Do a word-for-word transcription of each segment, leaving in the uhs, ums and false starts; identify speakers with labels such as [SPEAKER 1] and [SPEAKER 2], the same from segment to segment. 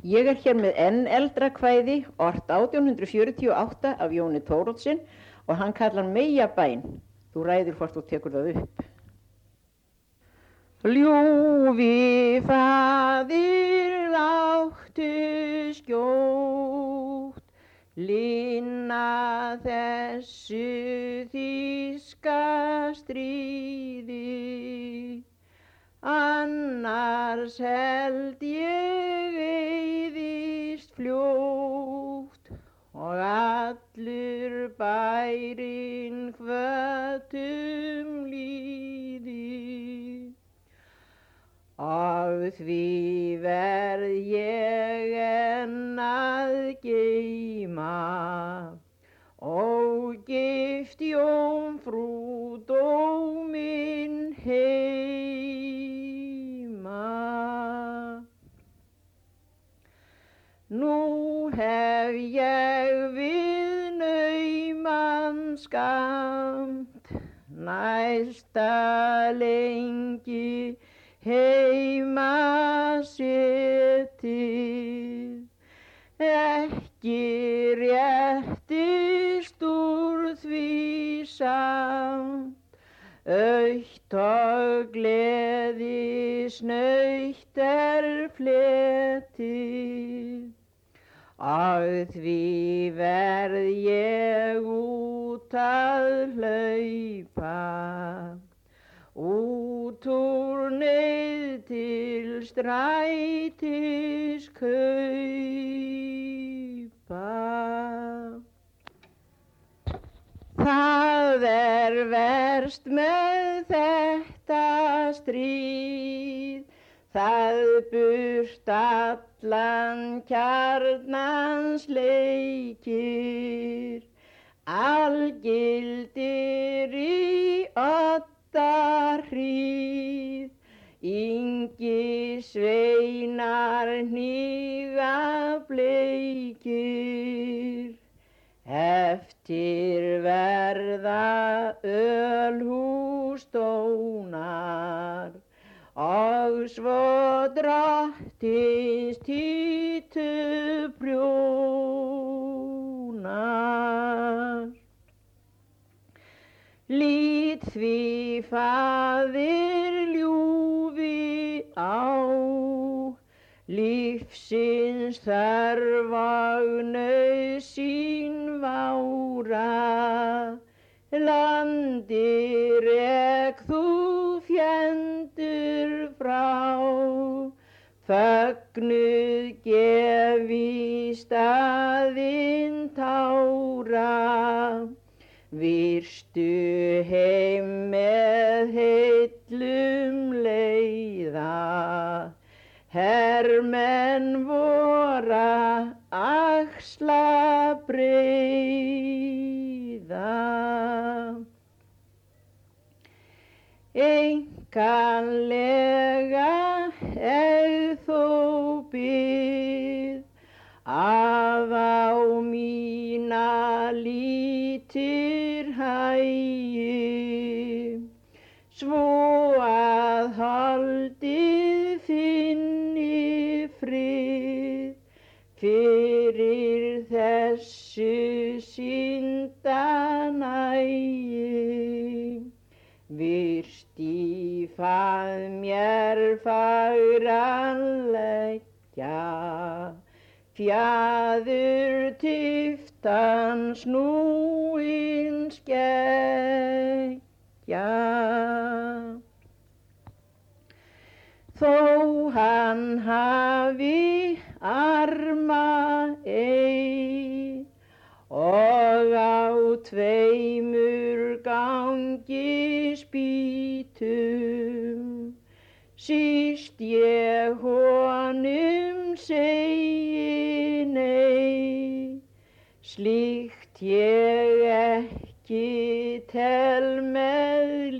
[SPEAKER 1] Ég er hér með enn eldra kvæði, ort átján hundruð fjörutíu og átta af Jóni Thoroddsen og hann kallar Meyjabæn. Þú ræður hvort þú tekur það upp. Ljúfi faðir láttu skjótt linna þessu þýska stríði, annars held ég eyðist fljótt og allur bærinn hvötum líði. Og því verð ég enn að geyma ógift jómfrú dóminn heima. Nú hef ég við nauman skamt næsta lengi heima setið, ekki réttist úr því samt autt og gleði snautt er fletið. Og því verð ég út að hlaupa, út úr neyð til strætis kaupa. Það er verst með þetta stríð, það burt allan kjarnans leikir, algildir í odda hríð, yngi sveinar hníga bleikir, eftir verða ölhús dónar og svo drottins títu prjónar. Lít því faðir ljúfi á lífsins þörf og nauðsyn vára, landi rek þú fjendur frá, fögnuð gef í staðinn tára, virstu heim með heillum leiða, hermenn vora axla breiða. Einkanlega er þó bið að á mína lítir hægi, svo að holdið finni frið fyrir þessu syndanægi. Virst í fað mér fagran leggja, fjaður tiftan snúin skeggja. Þó hann hafi arma ei og á tveimur gangi spýtum, síst ég honum segi nei, slíkt ég ekki tel með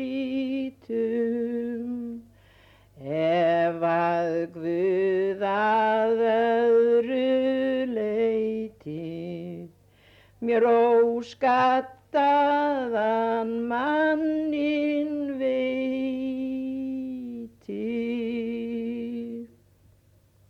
[SPEAKER 1] lítum. Ef að Guð að öðru leyti mér óskattaðan manninn